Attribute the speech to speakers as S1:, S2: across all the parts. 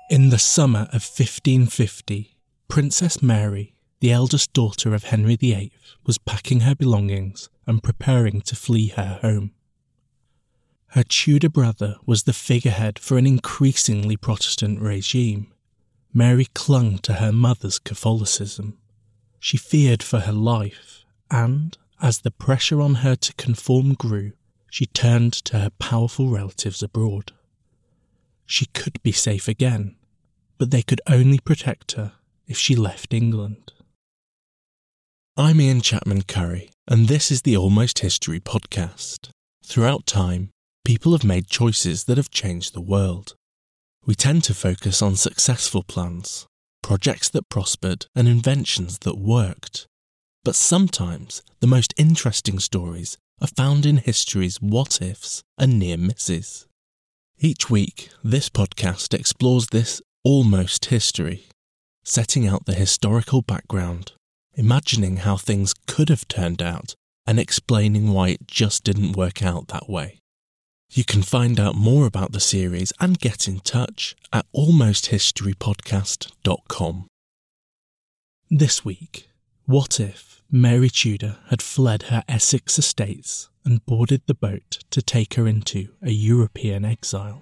S1: In the summer of 1550, Princess Mary, the eldest daughter of Henry VIII, was packing her belongings and preparing to flee her home. Her Tudor brother was the figurehead for an increasingly Protestant regime. Mary clung to her mother's Catholicism. She feared for her life, and, as the pressure on her to conform grew, she turned to her powerful relatives abroad. She could be safe again, but they could only protect her if she left England. I'm Ian Chapman Curry, and this is the Almost History podcast. Throughout time, people have made choices that have changed the world. We tend to focus on successful plans, projects that prospered, and inventions that worked. But sometimes the most interesting stories are found in history's what-ifs and near misses. Each week, this podcast explores this almost history, setting out the historical background, imagining how things could have turned out, and explaining why it just didn't work out that way. You can find out more about the series and get in touch at almosthistorypodcast.com. This week, what if Mary Tudor had fled her Essex estates and boarded the boat to take her into a European exile?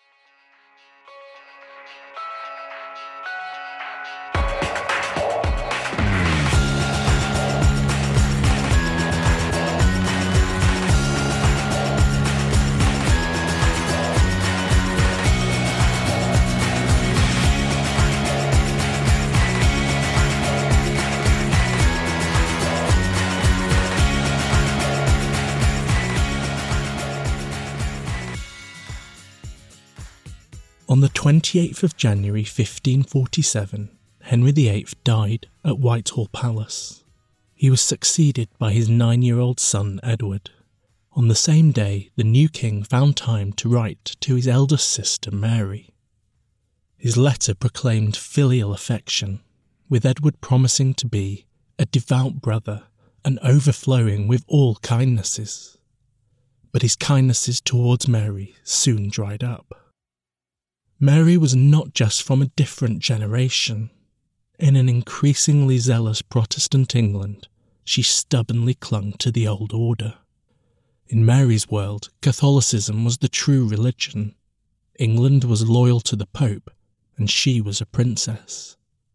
S1: On the 28th of January 1547, Henry VIII died at Whitehall Palace. He was succeeded by his 9-year-old son Edward. On the same day, the new king found time to write to his eldest sister Mary. His letter proclaimed filial affection, with Edward promising to be a devout brother and overflowing with all kindnesses. But his kindnesses towards Mary soon dried up. Mary was not just from a different generation. In an increasingly zealous Protestant England, she stubbornly clung to the old order. In Mary's world, Catholicism was the true religion. England was loyal to the Pope, and she was a princess.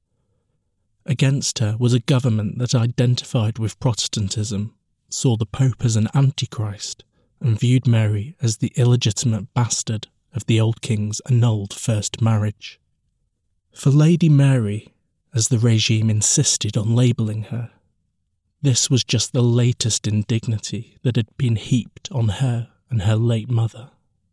S1: Against her was a government that identified with Protestantism, saw the Pope as an antichrist, and viewed Mary as the illegitimate bastard of the old king's annulled first marriage. For Lady Mary, as the regime insisted on labelling her, this was just the latest indignity that had been heaped on her and her late mother.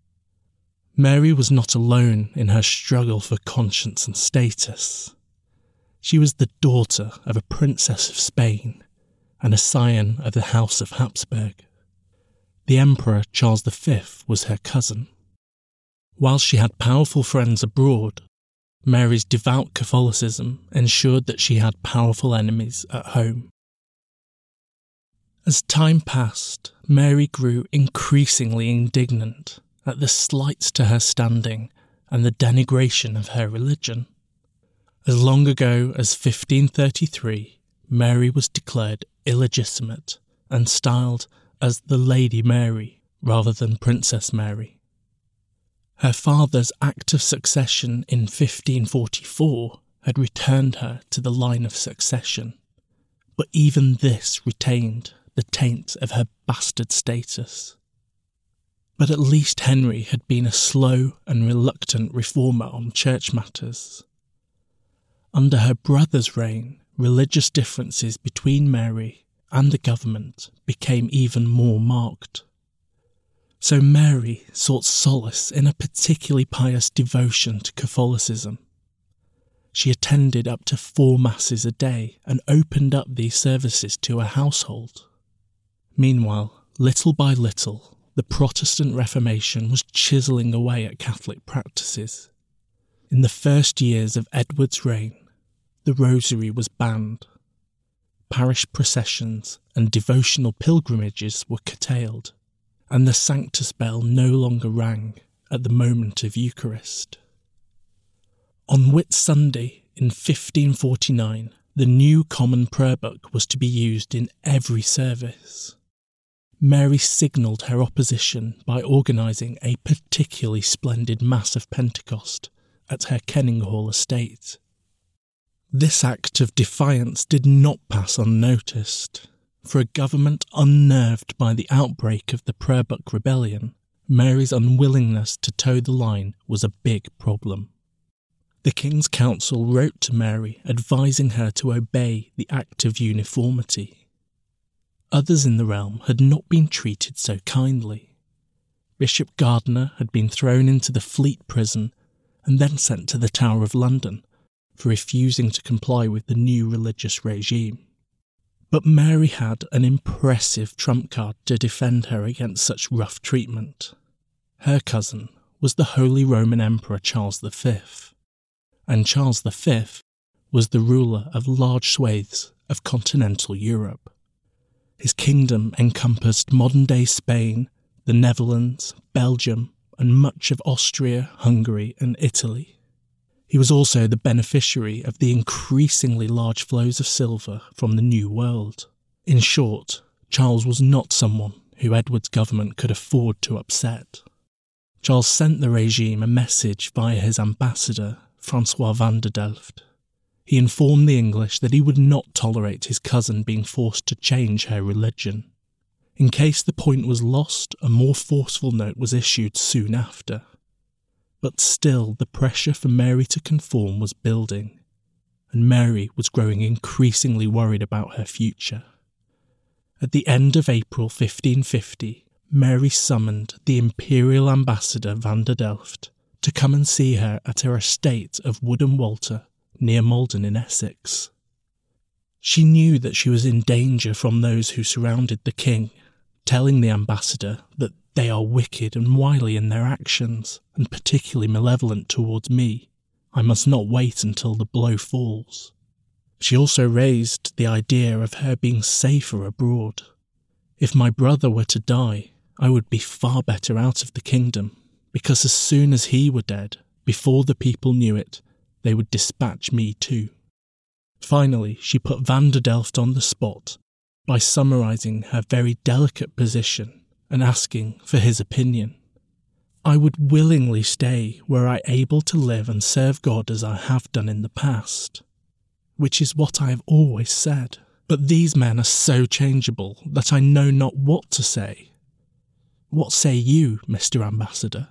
S1: Mary was not alone in her struggle for conscience and status. She was the daughter of a princess of Spain and a scion of the House of Habsburg. The Emperor Charles V was her cousin. While she had powerful friends abroad, Mary's devout Catholicism ensured that she had powerful enemies at home. As time passed, Mary grew increasingly indignant at the slights to her standing and the denigration of her religion. As long ago as 1533, Mary was declared illegitimate and styled as the Lady Mary rather than Princess Mary. Her father's Act of Succession in 1544 had returned her to the line of succession, but even this retained the taint of her bastard status. But at least Henry had been a slow and reluctant reformer on church matters. Under her brother's reign, religious differences between Mary and the government became even more marked. So Mary sought solace in a particularly pious devotion to Catholicism. She attended up to 4 masses a day and opened up these services to her household. Meanwhile, little by little, the Protestant Reformation was chiselling away at Catholic practices. In the first years of Edward's reign, the rosary was banned. Parish processions and devotional pilgrimages were curtailed, and the Sanctus bell no longer rang at the moment of Eucharist. On Whit Sunday in 1549, the new Common Prayer Book was to be used in every service. Mary signalled her opposition by organising a particularly splendid Mass of Pentecost at her Kenninghall estate. This act of defiance did not pass unnoticed. For a government unnerved by the outbreak of the Prayer Book Rebellion, Mary's unwillingness to toe the line was a big problem. The King's Council wrote to Mary advising her to obey the Act of Uniformity. Others in the realm had not been treated so kindly. Bishop Gardiner had been thrown into the Fleet prison and then sent to the Tower of London for refusing to comply with the new religious regime. But Mary had an impressive trump card to defend her against such rough treatment. Her cousin was the Holy Roman Emperor Charles V, and Charles V was the ruler of large swathes of continental Europe. His kingdom encompassed modern-day Spain, the Netherlands, Belgium, and much of Austria, Hungary, and Italy. He was also the beneficiary of the increasingly large flows of silver from the New World. In short, Charles was not someone who Edward's government could afford to upset. Charles sent the regime a message via his ambassador, Francois van der Delft. He informed the English that he would not tolerate his cousin being forced to change her religion. In case the point was lost, a more forceful note was issued soon after. But still, the pressure for Mary to conform was building, and Mary was growing increasingly worried about her future. At the end of April 1550, Mary summoned the imperial ambassador van der Delft to come and see her at her estate of Woodham Walter, near Malden in Essex. She knew that she was in danger from those who surrounded the king, telling the ambassador that they are wicked and wily in their actions, and particularly malevolent towards me. I must not wait until the blow falls. She also raised the idea of her being safer abroad. If my brother were to die, I would be far better out of the kingdom, because as soon as he were dead, before the people knew it, they would dispatch me too. Finally, she put van der Delft on the spot by summarising her very delicate position and asking for his opinion. I would willingly stay were I able to live and serve God as I have done in the past, which is what I have always said. But these men are so changeable that I know not what to say. What say you, Mr. Ambassador?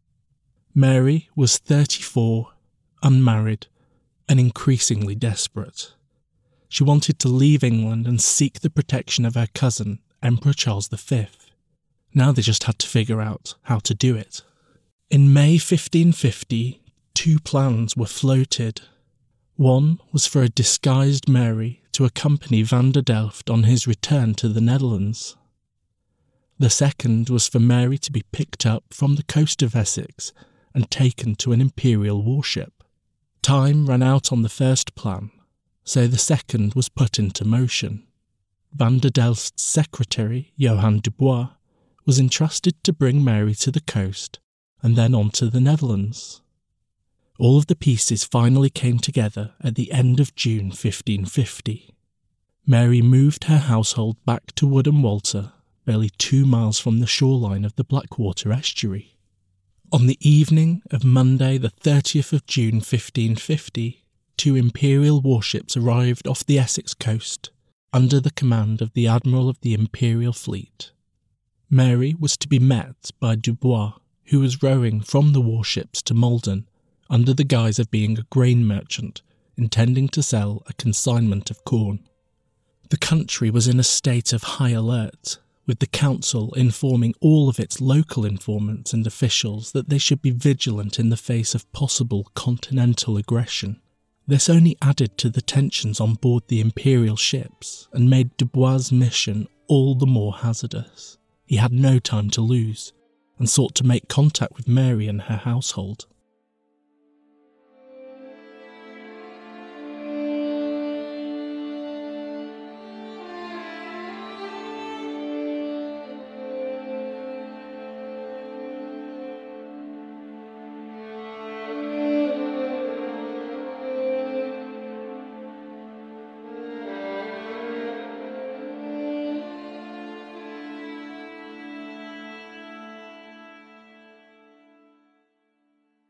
S1: Mary was 34, unmarried, and increasingly desperate. She wanted to leave England and seek the protection of her cousin, Emperor Charles V. Now they just had to figure out how to do it. In May 1550, two plans were floated. One was for a disguised Mary to accompany van der Delft on his return to the Netherlands. The second was for Mary to be picked up from the coast of Essex and taken to an imperial warship. Time ran out on the first plan, so the second was put into motion. Van der Delft's secretary, Johan Dubois, was entrusted to bring Mary to the coast and then on to the Netherlands. All of the pieces finally came together at the end of June 1550. Mary moved her household back to Woodham Walter, barely 2 miles from the shoreline of the Blackwater estuary. On the evening of Monday the 30th of June 1550, 2 imperial warships arrived off the Essex coast under the command of the Admiral of the Imperial Fleet. Mary was to be met by Dubois, who was rowing from the warships to Malden under the guise of being a grain merchant, intending to sell a consignment of corn. The country was in a state of high alert, with the council informing all of its local informants and officials that they should be vigilant in the face of possible continental aggression. This only added to the tensions on board the imperial ships and made Dubois' mission all the more hazardous. He had no time to lose, and sought to make contact with Mary and her household.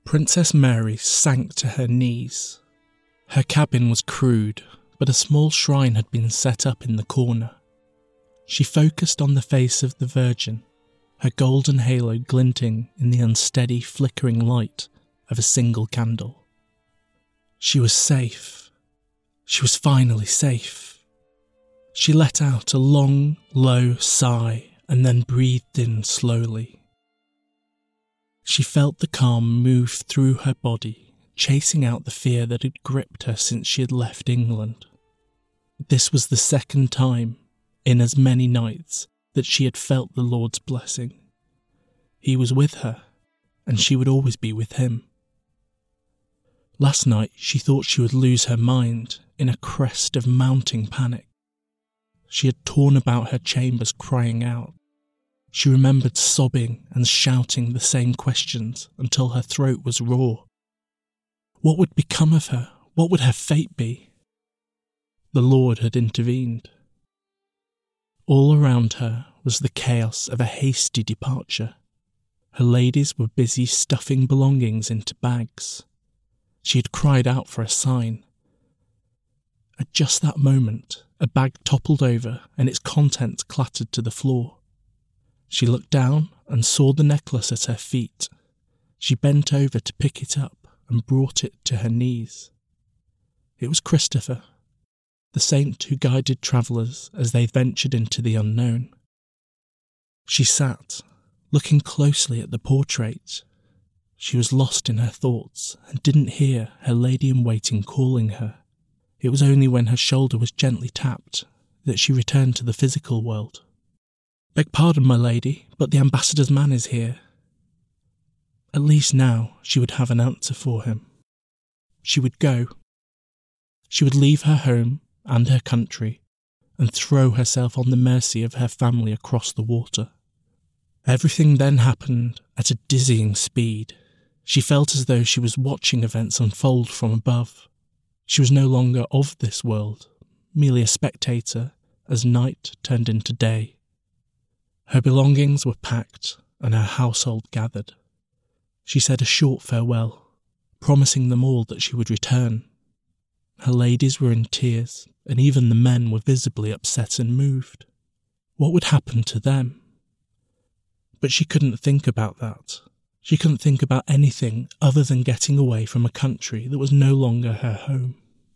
S1: Princess Mary sank to her knees. Her cabin was crude, but a small shrine had been set up in the corner. She focused on the face of the Virgin, her golden halo glinting in the unsteady, flickering light of a single candle. She was safe. She was finally safe. She let out a long, low sigh and then breathed in slowly. She felt the calm move through her body, chasing out the fear that had gripped her since she had left England. This was the second time, in as many nights, that she had felt the Lord's blessing. He was with her, and she would always be with him. Last night she thought she would lose her mind in a crest of mounting panic. She had torn about her chambers crying out. She remembered sobbing and shouting the same questions until her throat was raw. What would become of her? What would her fate be? The Lord had intervened. All around her was the chaos of a hasty departure. Her ladies were busy stuffing belongings into bags. She had cried out for a sign. At just that moment, a bag toppled over and its contents clattered to the floor. She looked down and saw the necklace at her feet. She bent over to pick it up and brought it to her knees. It was Christopher, the saint who guided travellers as they ventured into the unknown. She sat, looking closely at the portrait. She was lost in her thoughts and didn't hear her lady-in-waiting calling her. It was only when her shoulder was gently tapped that she returned to the physical world. "Beg pardon, my lady, but the ambassador's man is here." At least now she would have an answer for him. She would go. She would leave her home and her country and throw herself on the mercy of her family across the water. Everything then happened at a dizzying speed. She felt as though she was watching events unfold from above. She was no longer of this world, merely a spectator as night turned into day. Her belongings were packed and her household gathered. She said a short farewell, promising them all that she would return. Her ladies were in tears, and even the men were visibly upset and moved. What would happen to them? But she couldn't think about that. She couldn't think about anything other than getting away from a country that was no longer her home.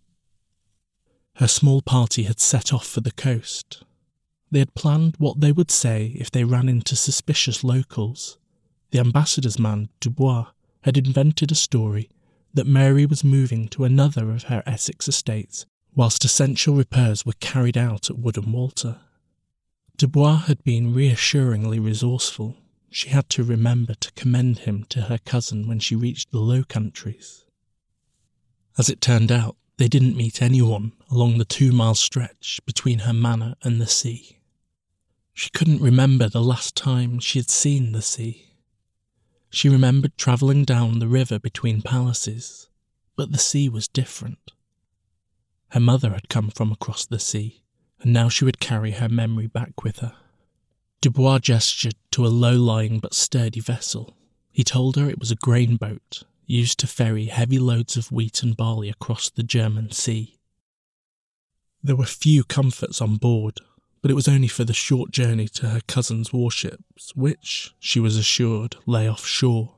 S1: Her small party had set off for the coast. They had planned what they would say if they ran into suspicious locals. The ambassador's man, Dubois, had invented a story that Mary was moving to another of her Essex estates whilst essential repairs were carried out at Woodham Walter. Dubois had been reassuringly resourceful. She had to remember to commend him to her cousin when she reached the Low Countries. As it turned out, they didn't meet anyone along the 2-mile stretch between her manor and the sea. She couldn't remember the last time she had seen the sea. She remembered travelling down the river between palaces, but the sea was different. Her mother had come from across the sea, and now she would carry her memory back with her. Dubois gestured to a low-lying but sturdy vessel. He told her it was a grain boat, used to ferry heavy loads of wheat and barley across the German Sea. There were few comforts on board, but it was only for the short journey to her cousin's warships, which, she was assured, lay offshore.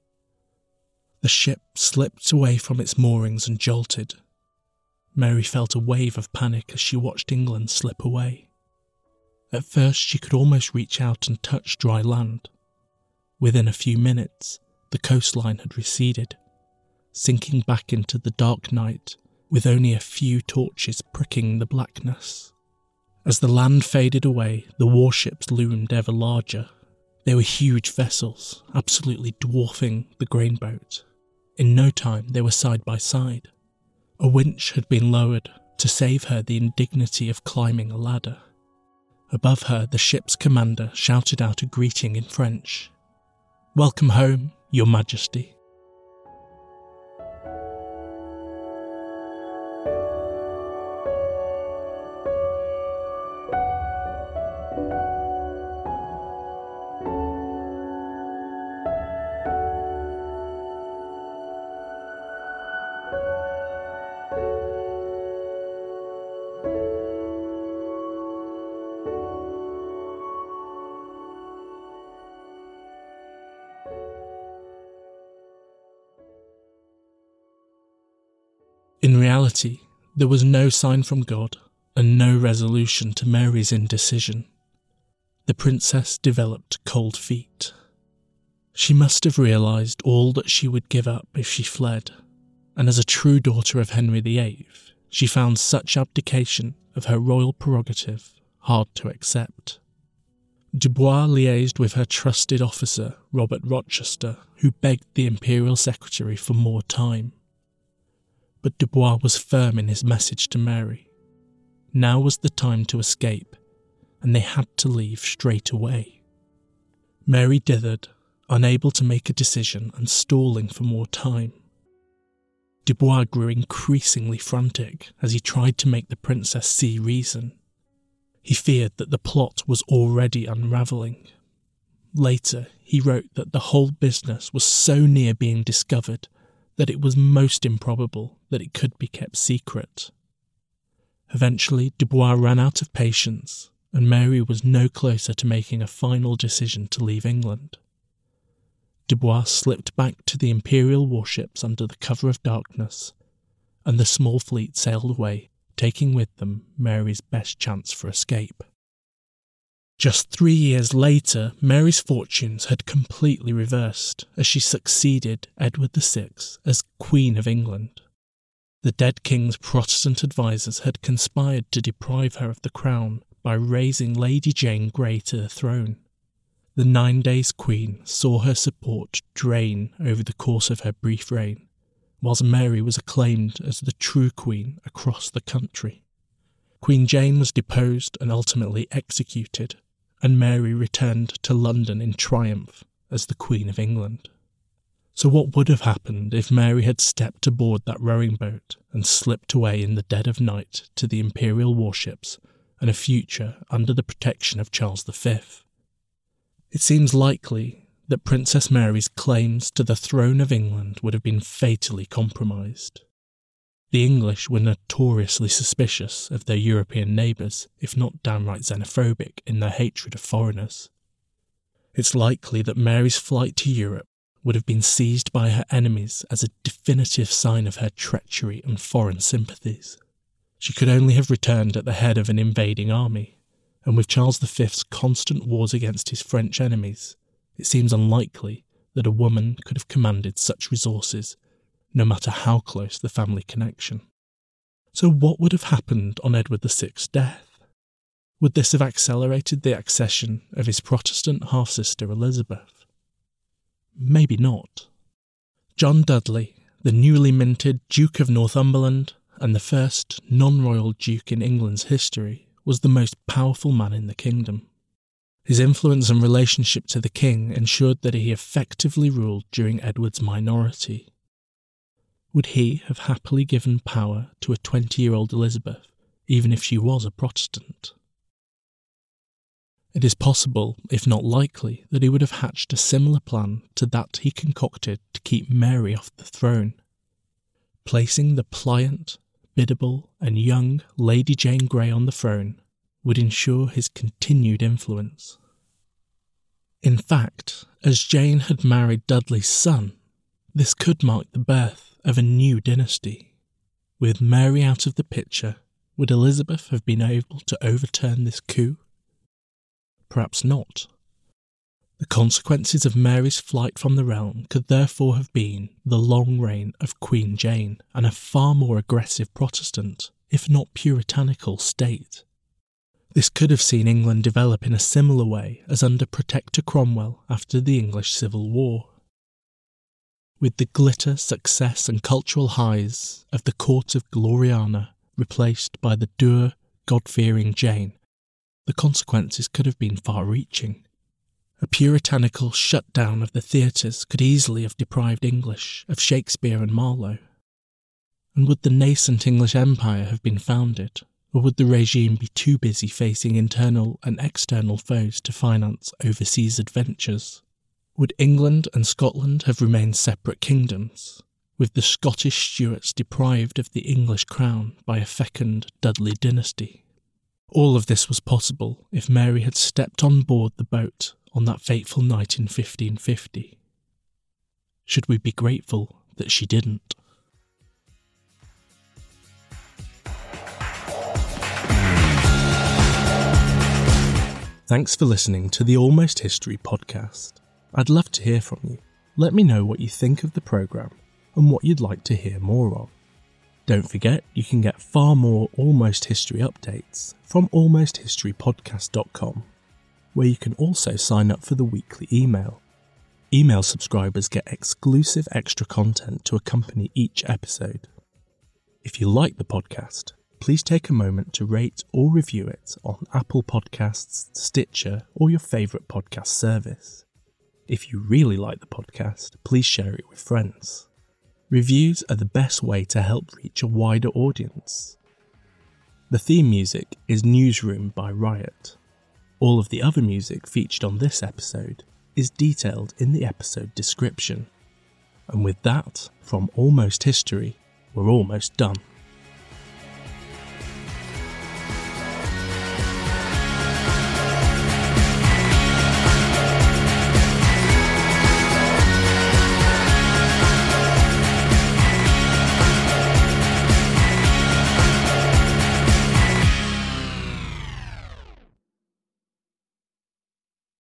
S1: The ship slipped away from its moorings and jolted. Mary felt a wave of panic as she watched England slip away. At first she could almost reach out and touch dry land. Within a few minutes, the coastline had receded, sinking back into the dark night with only a few torches pricking the blackness. As the land faded away, the warships loomed ever larger. They were huge vessels, absolutely dwarfing the grain boat. In no time they were side by side. A winch had been lowered to save her the indignity of climbing a ladder. Above her, the ship's commander shouted out a greeting in French. "Welcome home, Your Majesty." reality, there was no sign from God and no resolution to Mary's indecision. The princess developed cold feet. She must have realised all that she would give up if she fled, and as a true daughter of Henry VIII, she found such abdication of her royal prerogative hard to accept. Dubois liaised with her trusted officer, Robert Rochester, who begged the imperial secretary for more time. But Dubois was firm in his message to Mary. Now was the time to escape, and they had to leave straight away. Mary dithered, unable to make a decision and stalling for more time. Dubois grew increasingly frantic as he tried to make the princess see reason. He feared that the plot was already unravelling. Later, he wrote that the whole business was so near being discovered that it was most improbable that it could be kept secret. Eventually, Dubois ran out of patience, and Mary was no closer to making a final decision to leave England. Dubois slipped back to the imperial warships under the cover of darkness, and the small fleet sailed away, taking with them Mary's best chance for escape. Just 3 years later, Mary's fortunes had completely reversed as she succeeded Edward VI as Queen of England. The dead king's Protestant advisers had conspired to deprive her of the crown by raising Lady Jane Grey to the throne. The 9 days queen saw her support drain over the course of her brief reign, whilst Mary was acclaimed as the true queen across the country. Queen Jane was deposed and ultimately executed, and Mary returned to London in triumph as the Queen of England. So what would have happened if Mary had stepped aboard that rowing boat and slipped away in the dead of night to the imperial warships and a future under the protection of Charles V? It seems likely that Princess Mary's claims to the throne of England would have been fatally compromised. The English were notoriously suspicious of their European neighbours, if not downright xenophobic in their hatred of foreigners. It's likely that Mary's flight to Europe would have been seized by her enemies as a definitive sign of her treachery and foreign sympathies. She could only have returned at the head of an invading army, and with Charles V's constant wars against his French enemies, it seems unlikely that a woman could have commanded such resources, no matter how close the family connection. So what would have happened on Edward VI's death? Would this have accelerated the accession of his Protestant half-sister Elizabeth? Maybe not. John Dudley, the newly minted Duke of Northumberland and the first non-royal duke in England's history, was the most powerful man in the kingdom. His influence and relationship to the king ensured that he effectively ruled during Edward's minority. Would he have happily given power to a 20-year-old Elizabeth, even if she was a Protestant? It is possible, if not likely, that he would have hatched a similar plan to that he concocted to keep Mary off the throne. Placing the pliant, biddable and young Lady Jane Grey on the throne would ensure his continued influence. In fact, as Jane had married Dudley's son, this could mark the birth of a new dynasty. With Mary out of the picture, would Elizabeth have been able to overturn this coup? Perhaps not. The consequences of Mary's flight from the realm could therefore have been the long reign of Queen Jane and a far more aggressive Protestant, if not puritanical, state. This could have seen England develop in a similar way as under Protector Cromwell after the English Civil War. With the glitter, success and cultural highs of the court of Gloriana replaced by the dour, God-fearing Jane, the consequences could have been far-reaching. A puritanical shutdown of the theatres could easily have deprived English of Shakespeare and Marlowe. And would the nascent English Empire have been founded, or would the regime be too busy facing internal and external foes to finance overseas adventures? Would England and Scotland have remained separate kingdoms, with the Scottish Stuarts deprived of the English crown by a fecund Dudley dynasty? All of this was possible if Mary had stepped on board the boat on that fateful night in 1550. Should we be grateful that she didn't? Thanks for listening to the Almost History podcast. I'd love to hear from you. Let me know what you think of the programme and what you'd like to hear more of. Don't forget, you can get far more Almost History updates from almosthistorypodcast.com, where you can also sign up for the weekly email. Email subscribers get exclusive extra content to accompany each episode. If you like the podcast, please take a moment to rate or review it on Apple Podcasts, Stitcher, or your favourite podcast service. If you really like the podcast, please share it with friends. Reviews are the best way to help reach a wider audience. The theme music is Newsroom by Riot. All of the other music featured on this episode is detailed in the episode description. And with that, from Almost History, we're almost done.